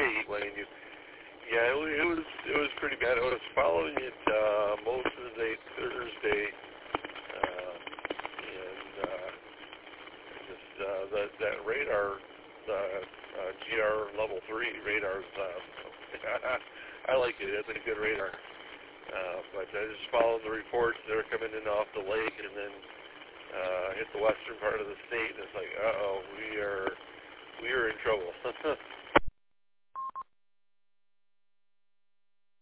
state. When you, yeah, it was pretty bad. I was following it most of the day Thursday, and that radar, GR level 3 radars. I like it. It's a good radar. But I just followed the reports. They're coming in off the lake, and then hit the western part of the state. And it's like, we are in trouble.